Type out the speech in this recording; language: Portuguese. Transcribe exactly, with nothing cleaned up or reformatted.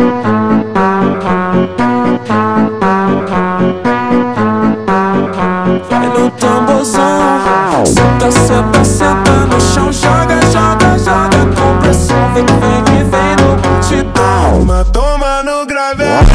Vai no tamborzão, senta, senta, senta no chão. Joga, joga, joga com pressão. Vem, vem, vem no multidão. Toma, toma no grave.